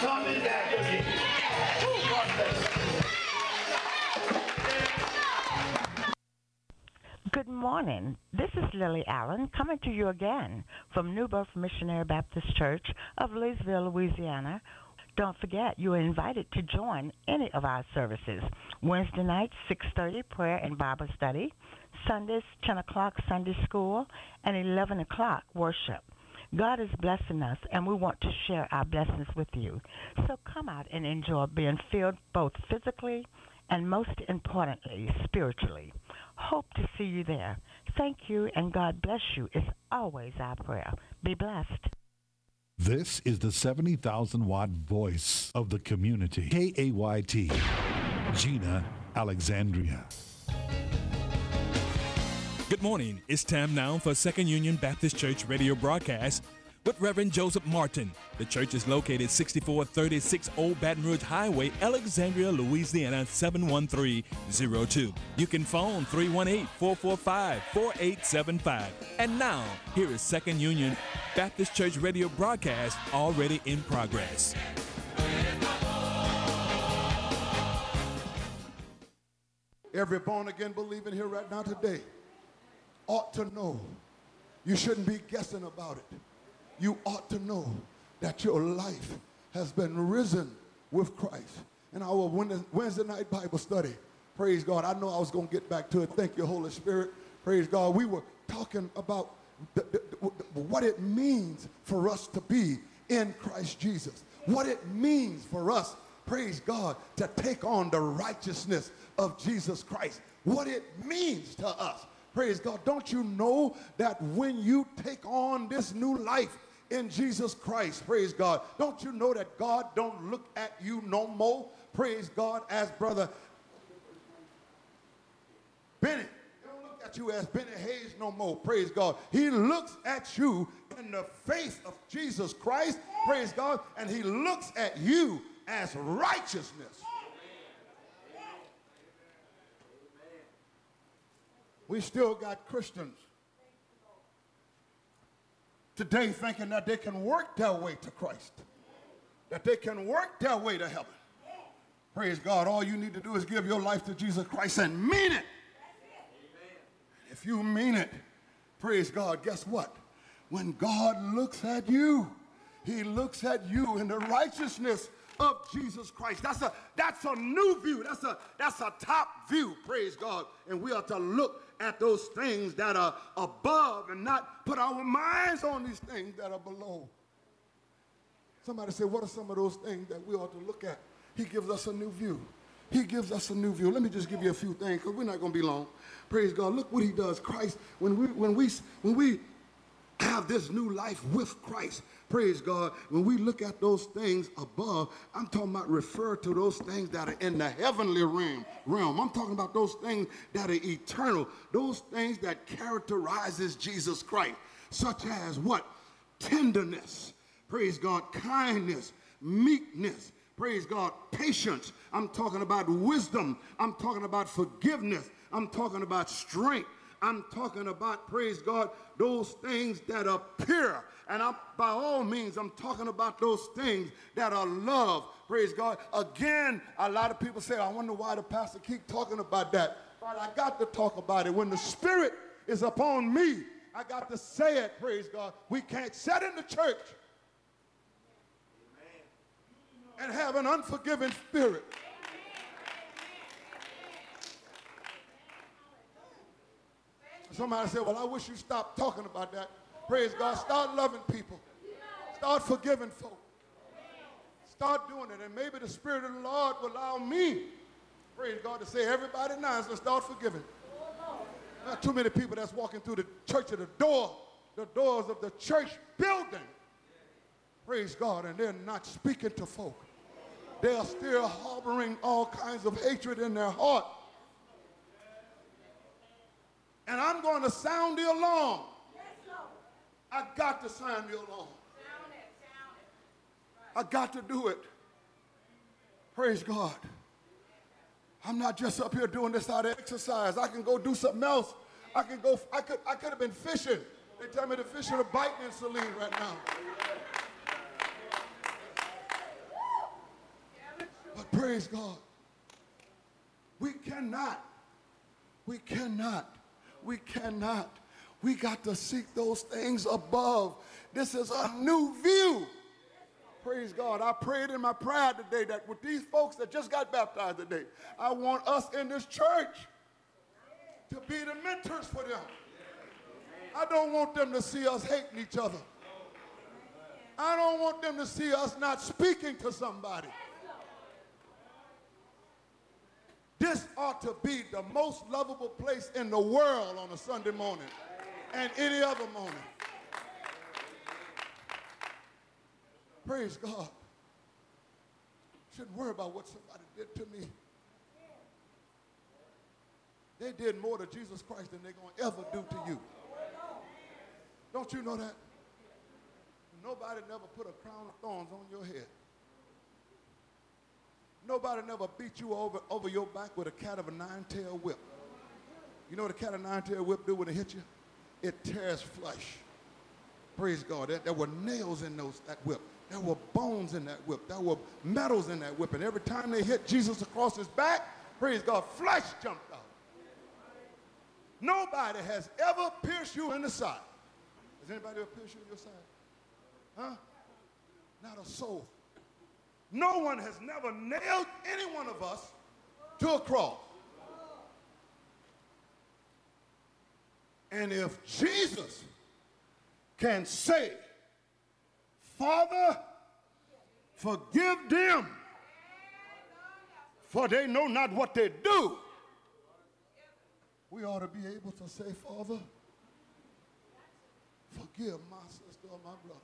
coming back again. God bless you. Good morning. This is Lily Allen coming to you again from New Birth Missionary Baptist Church of Leesville, Louisiana. Don't forget, you are invited to join any of our services. Wednesday nights, 6:30, prayer and Bible study. Sundays, 10 o'clock, Sunday school, and 11 o'clock, worship. God is blessing us, and we want to share our blessings with you. So come out and enjoy being filled both physically and, most importantly, spiritually. Hope to see you there. Thank you, and God bless you is always our prayer. Be blessed. This is the 70,000-watt voice of the community. KAYT, Gina Alexandria. Good morning. It's time now for Second Union Baptist Church radio broadcast with Reverend Joseph Martin. The church is located 6436 Old Baton Rouge Highway, Alexandria, Louisiana 71302. You can phone 318-445-4875. And now, here is Second Union Baptist Church radio broadcast already in progress. Every born-again believer here right now today ought to know. You shouldn't be guessing about it. You ought to know that your life has been risen with Christ. In our Wednesday night Bible study, praise God, I know I was going to get back to it. Thank you, Holy Spirit. Praise God. We were talking about what it means for us to be in Christ Jesus. What it means for us, praise God, to take on the righteousness of Jesus Christ. What it means to us. Praise God. Don't you know that when you take on this new life in Jesus Christ, praise God, don't you know that God don't look at you no more, praise God, as Brother Benny. He don't look at you as Benny Hayes no more, praise God. He looks at you in the face of Jesus Christ, praise God, and he looks at you as righteousness. We still got Christians today thinking that they can work their way to Christ, that they can work their way to heaven. Praise God. All you need to do is give your life to Jesus Christ and mean it. If you mean it, praise God, guess what? When God looks at you, he looks at you in the righteousness of Jesus Christ. That's a new view. That's a top view, praise God. And we are to look at those things that are above and not put our minds on these things that are below. Somebody said, what are some of those things that we ought to look at? He gives us a new view. He gives us a new view. Let me just give you a few things because we're not going to be long. Praise God. Look what he does. Christ, when we have this new life with Christ, praise God, when we look at those things above, I'm talking about refer to those things that are in the heavenly realm. I'm talking about those things that are eternal, those things that characterizes Jesus Christ, such as what? Tenderness, praise God, kindness, meekness, praise God, patience. I'm talking about wisdom. I'm talking about forgiveness. I'm talking about strength. I'm talking about, praise God, those things that are pure. And by all means, I'm talking about those things that are love. Praise God. Again, a lot of people say, I wonder why the pastor keep talking about that. But I got to talk about it. When the Spirit is upon me, I got to say it, praise God. We can't sit in the church and have an unforgiving spirit. Somebody said, well, I wish you stopped talking about that. Praise God. Start loving people. Start forgiving folk. Start doing it. And maybe the Spirit of the Lord will allow me, praise God, to say everybody now is to start forgiving. Not too many people that's walking through the church at the doors of the church building. Praise God. And they're not speaking to folk. They are still harboring all kinds of hatred in their heart. And I'm going to sound the alarm. I got to sound the alarm. I got to do it. Praise God. I'm not just up here doing this out of exercise. I can go do something else. I could have been fishing. They tell me the fish are biting in Saline right now. Praise God. We cannot. We cannot. We cannot. We got to seek those things above. This is a new view. Praise God. I prayed in my prayer today that with these folks that just got baptized today, I want us in this church to be the mentors for them. I don't want them to see us hating each other. I don't want them to see us not speaking to somebody. This ought to be the most lovable place in the world on a Sunday morning and any other morning. Praise God. Shouldn't worry about what somebody did to me. They did more to Jesus Christ than they're going to ever do to you. Don't you know that? Nobody never put a crown of thorns on your head. Nobody never beat you over your back with a cat of a nine-tailed whip. You know what a cat of a nine-tailed whip do when it hit you? It tears flesh. Praise God. There were nails in that whip. There were bones in that whip. There were metals in that whip. And every time they hit Jesus across his back, praise God, flesh jumped out. Nobody has ever pierced you in the side. Has anybody ever pierced you in your side? Huh? Not a soul. No one has never nailed any one of us to a cross. And if Jesus can say, Father, forgive them, for they know not what they do, we ought to be able to say, Father, forgive my sister or my brother.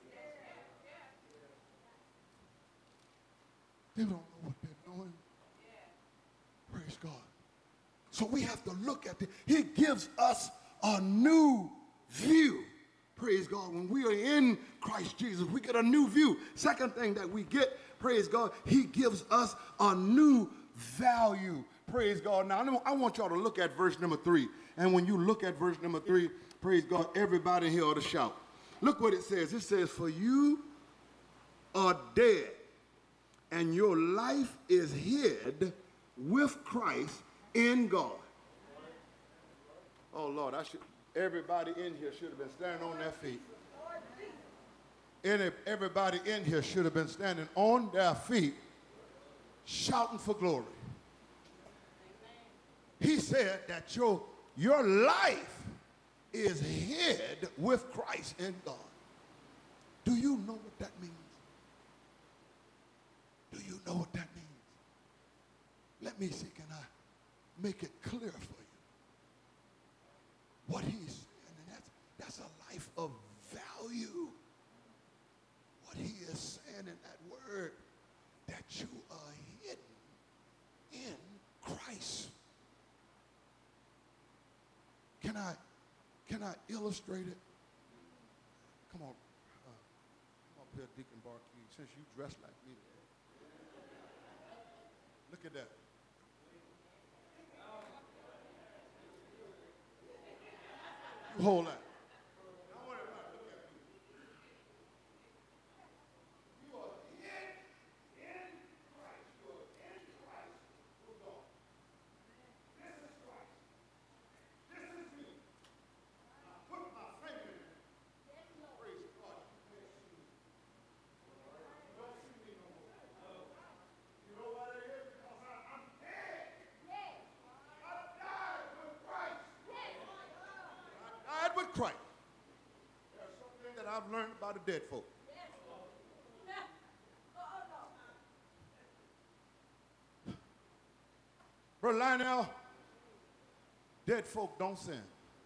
They don't know what they're doing. Praise God. So we have to look at it. He gives us a new view. Praise God. When we are in Christ Jesus, we get a new view. Second thing that we get, praise God, he gives us a new value. Praise God. Now, I want y'all to look at verse number 3. And when you look at verse number 3, praise God, everybody here ought to shout. Look what it says. It says, for you are dead, and your life is hid with Christ in God. Oh, Lord, everybody in here should have been standing on their feet. Everybody in here should have been standing on their feet, shouting for glory. He said that your life is hid with Christ in God. Do you know what that means? Do you know what that means? Let me see, can I make it clear for you? What he's saying, and that's a life of value. What he is saying in that word, that you are hidden in Christ. Can I illustrate it? Come on up here, Deacon Barkey, since you dress like me. Look at that. You hold that. With Christ. There's something that I've learned about the dead folk. Brother Lionel, dead folk don't sin.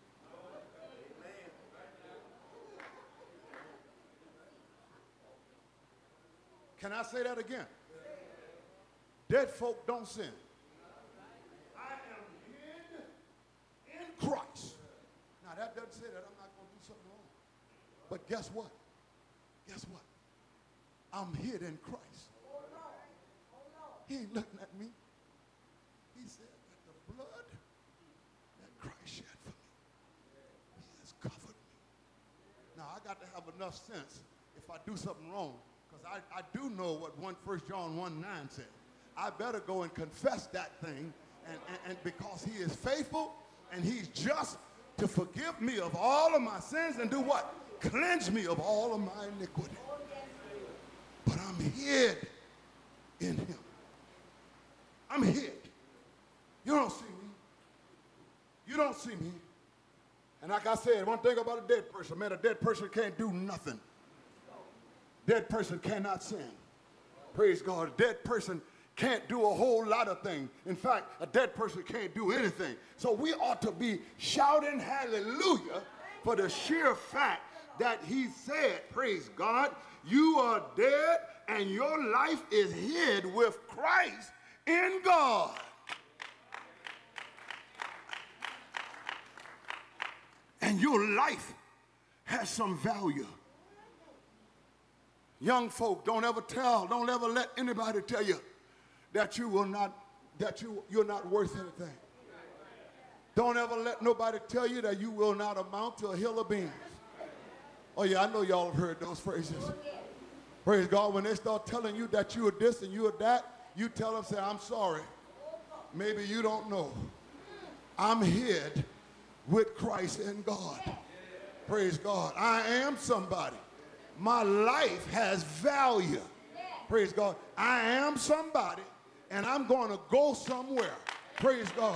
Can I say that again? Dead folk don't sin. I am hid in Christ. Now, that doesn't say that I'm not going to do something wrong. But guess what? Guess what? I'm hid in Christ. He ain't looking at me. He said that the blood that Christ shed for me, he has covered me. Now, I got to have enough sense if I do something wrong, because I do know what 1 John 1:9 said. I better go and confess that thing, and because he is faithful and he's just to forgive me of all of my sins and do what? Cleanse me of all of my iniquity. But I'm hid in him. I'm hid. You don't see me. You don't see me. And like I said, one thing about a dead person, man, a dead person can't do nothing. Dead person cannot sin. Praise God. A dead person can't do a whole lot of things. In fact, a dead person can't do anything. So we ought to be shouting hallelujah for the sheer fact that he said, praise God, you are dead and your life is hid with Christ in God. And your life has some value. Young folk, don't ever let anybody tell you that you're not worth anything. Don't ever let nobody tell you that you will not amount to a hill of beans. Oh yeah, I know y'all have heard those phrases. Praise God. When they start telling you that you are this and you are that, you tell them, say, I'm sorry. Maybe you don't know. I'm hid with Christ in God. Praise God. I am somebody. My life has value. Praise God. I am somebody, and I'm going to go somewhere. Praise God.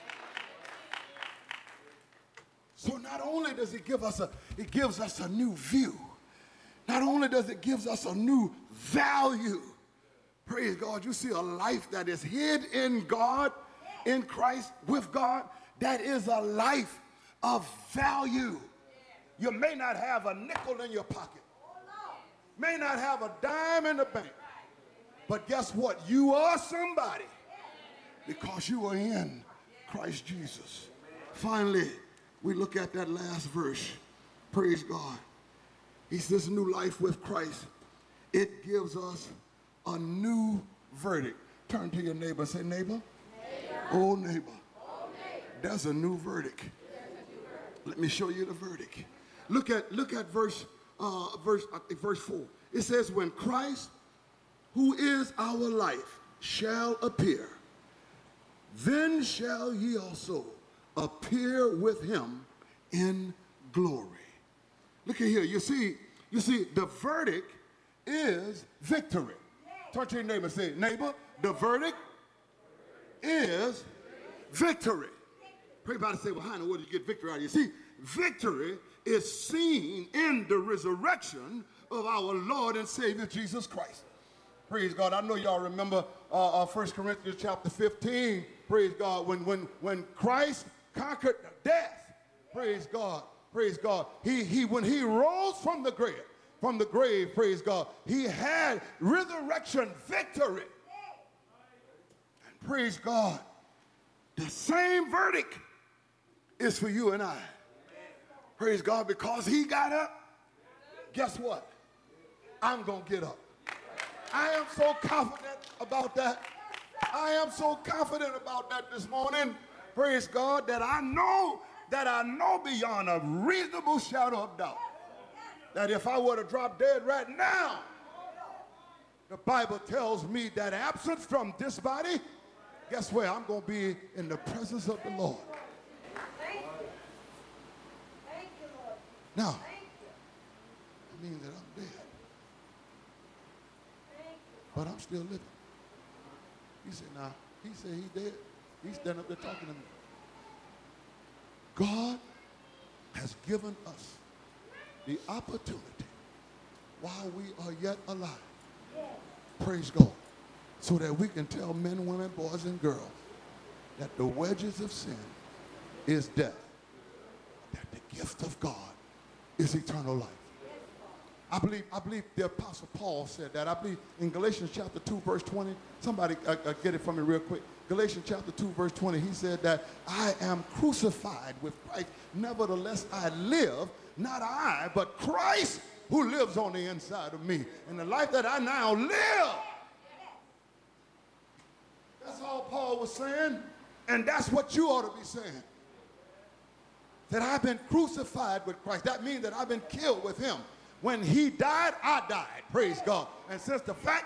So not only does it gives us a new view. Not only does it give us a new value. Praise God. You see a life that is hid in God, in Christ, with God. That is a life of value. You may not have a nickel in your pocket. May not have a dime in the bank. But guess what? You are somebody because you are in Christ Jesus. Finally, we look at that last verse. Praise God. He says new life with Christ. It gives us a new verdict. Turn to your neighbor and say, neighbor. Oh, neighbor. There's a new verdict. Let me show you the verdict. Look at verse 4. It says, when Christ, who is our life, shall appear, then shall ye also appear with him in glory. Look at here. You see, the verdict is victory. Turn to your neighbor and say, neighbor, the verdict is victory. Everybody say, well, how in the world did you get victory out of you? See, victory is seen in the resurrection of our Lord and Savior Jesus Christ. Praise God. I know y'all remember 1 Corinthians chapter 15. Praise God. When Christ conquered death. Praise God. Praise God. When he rose from the grave, praise God, he had resurrection victory. And praise God. The same verdict is for you and I. Praise God, because he got up, guess what? I'm going to get up. I am so confident about that. I am so confident about that this morning. Praise God, that I know beyond a reasonable shadow of doubt that if I were to drop dead right now, the Bible tells me that absent from this body, guess where? I'm going to be in the presence of the Lord. Now, it means that I'm dead. But I'm still living. He said, now, he said he's dead. He's standing up there talking to me. God has given us the opportunity while we are yet alive. Praise God. So that we can tell men, women, boys, and girls that the wages of sin is death. That the gift of God is eternal life. I believe the Apostle Paul said that. I believe in Galatians chapter 2, verse 20. Somebody get it for me real quick. Galatians chapter 2, verse 20. He said that I am crucified with Christ. Nevertheless, I live, not I, but Christ who lives on the inside of me. And the life that I now live. That's all Paul was saying. And that's what you ought to be saying. That I've been crucified with Christ. That means that I've been killed with him. When he died, I died. Praise God. And since the fact